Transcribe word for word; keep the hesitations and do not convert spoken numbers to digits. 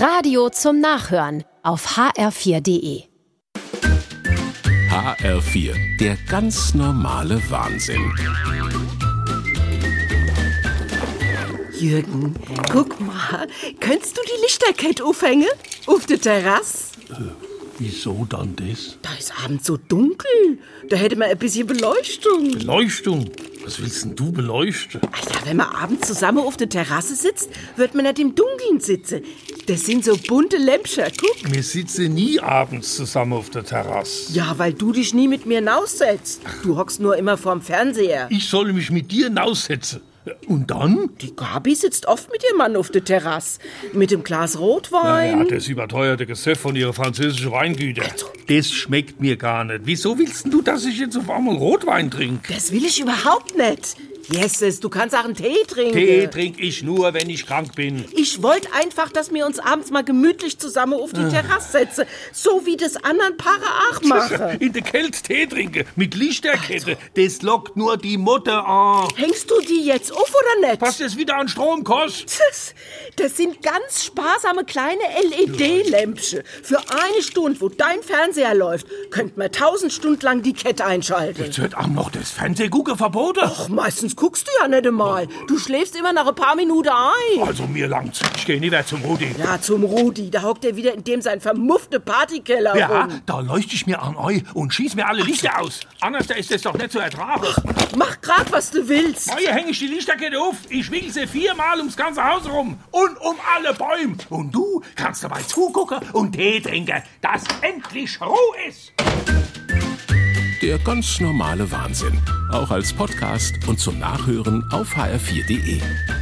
Radio zum Nachhören auf h r vier punkt d e. H R vier, der ganz normale Wahnsinn. Jürgen, guck mal, könntest du die Lichterkette aufhängen? Auf der Terrasse? Äh, wieso dann das? Da ist abends so dunkel. Da hätte man ein bisschen Beleuchtung. Beleuchtung? Was willst denn du beleuchten? Ach ja, wenn man abends zusammen auf der Terrasse sitzt, wird man nicht im Dunkeln sitzen. Das sind so bunte Lämpchen, guck. Wir sitzen nie abends zusammen auf der Terrasse. Ja, weil du dich nie mit mir hinaussetzt. Du hockst nur immer vorm Fernseher. Ich soll mich mit dir hinaussetzen. Und dann? Die Gabi sitzt oft mit ihrem Mann auf der Terrasse. Mit dem Glas Rotwein. Ja, das überteuerte Gesöff von ihrer französischen Weingüter. Das schmeckt mir gar nicht. Wieso willst du, dass ich jetzt auf einmal Rotwein trinke? Das will ich überhaupt nicht. Jesus, du kannst auch einen Tee trinken. Tee trinke ich nur, wenn ich krank bin. Ich wollte einfach, dass wir uns abends mal gemütlich zusammen auf die Terrasse setzen. So wie das anderen Paare auch machen. In der Kälte Tee trinken, mit Lichterkette. Das lockt nur die Mutter an. Hängst du die jetzt auf oder nicht? Passt das wieder an Stromkost? Das, das sind ganz sparsame kleine L E D-Lämpchen. Für eine Stunde, wo dein Fernseher läuft, könnte man tausend Stunden lang die Kette einschalten. Jetzt wird auch noch das Fernsehgucken verboten. Ach, meistens guckst du ja nicht einmal. Du schläfst immer nach ein paar Minuten ein. Also mir langt's. Ich gehe nicht mehr zum Rudi. Ja, zum Rudi. Da hockt er wieder in dem sein vermuffte Partykeller Ja, rum. da leuchte ich mir an euch und schieß mir alle Lichter aus. Anders ist das doch nicht zu ertragen. Mach grad, was du willst. Hier hänge ich die Lichterkette auf. Ich winkel sie viermal ums ganze Haus rum. Und um alle Bäume. Und du kannst dabei zugucken und Tee trinken, dass endlich Ruhe ist. Der ganz normale Wahnsinn. Auch als Podcast und zum Nachhören auf h r vier punkt d e.